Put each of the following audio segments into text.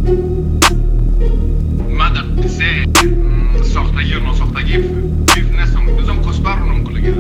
من در قصه ساختگی و ناساختگی بیف نیستم. بزن کسبر رو نم کلگیرم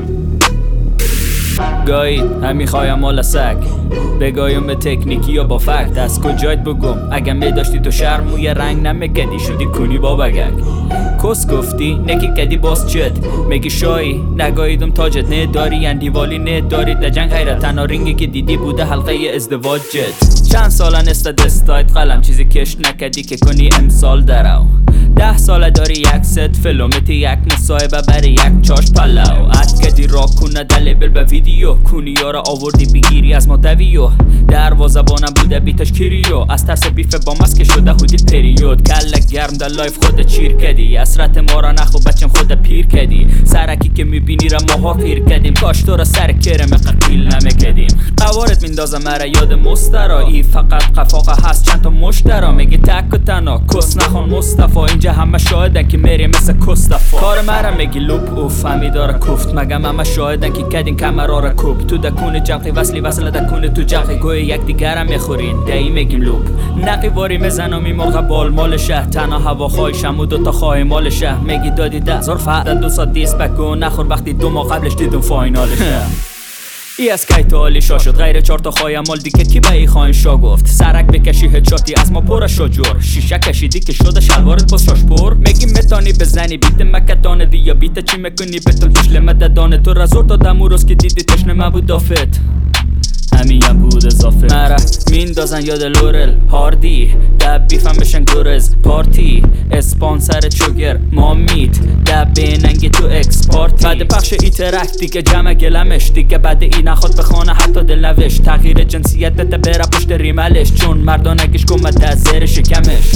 گاهی هم میخوایم مال سگ بگایم به تکنیکی یا با فکت از کجایت بگم اگه میداشتی تو شرم موی رنگ نمیکدی شدی کنی با بگک کس گفتی نکی کدی باز چت میگی شایی نگاهیدم تاجت نه داری اندیوالی نه داری در جنگ غیرت تنها رینگی که دیدی بوده حلقه ازدواج جت چند ساله نسته دستایت قلم چیزی کش نکدی که کنی امسال درو 10 ساله داری یک ست فیلمتی یک مصاحبه بری یک چاش پلو اد کدی را کنه دلیبل به ویدیو کنی یارا آوردی بگیری از ما دویو دروازه بانم بوده بیتش کریو از ترس بیف با مسک شده هودی پریود کله گرم در لایف خود چیر کدی اسرت ما را نخو بچم خود پیر کدی سرکی که میبینی را ماها خیر کدیم کاش تو را سر کرم قتیل نمیکدیم قوارت میندازم مرا یاد مسترا ای فقط قفاقه هست چند تا مشترا میگی تک و تنها کس نخون مصطفی اینجا همه شاهدن که میری مثل کستفا کار مرا میگی لوپ اوف همی داره کفت مگم همه شاهدن که کدین کمرا را کوب تو دکون جمقی وصلی وصل دکون تو جمقی گوی یک دیگرم میخورین دهی میگیم لوپ نقی واری میزنم میمرغ بال مال شه تنها هوا خواهی شمو دوتا خواهی مال شه میگی دادی 10,000 فقط 2 ساعت دیس بکن نخور وقتی 2 ماه قبلش دیدم فاینالش ای از کی تو عالی شا شد غیر 4 تا خواهی مال دیگه کی به ای خواهی شا گفت سرک بکشی هدشاتی از ما پر شجور شیشه کشیدی که شده شلوارت باز شاش پر میگی متانی بزنی بیت مکتانه دی یا بیت چی میکنی بتل کشل مددانه تو رزور دادم اون روز که دیدی تشنه مبود دافت همین بود اضافه مرا میندازن یاد لورل هاردی دب بیفم بشن گرز پارتی اسپانسر چوگر مامیت دب بیننگی تو اکسپارتی بعد پخش ای ترک دیگه جمع گلمش دیگه بعد ای نخواد بخونه حتی دلنوش تغییر جنسیت بده بره پشت ریملش چون مردانگیش کمت از زیر شکمش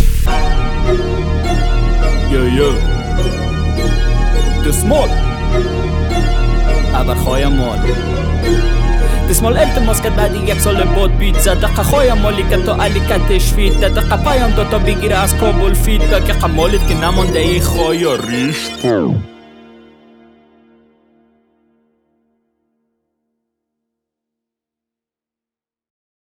یو دسمال ابرخوایم مال دسمال التماس کرد بعد 1 سال بود بیت زد دقیقه خواهیم مالی که تو علی کتش فید دقیقه پایان دوتا بگیره از کابل فید دقیقه مالید که نمانده ای خواهی ریشت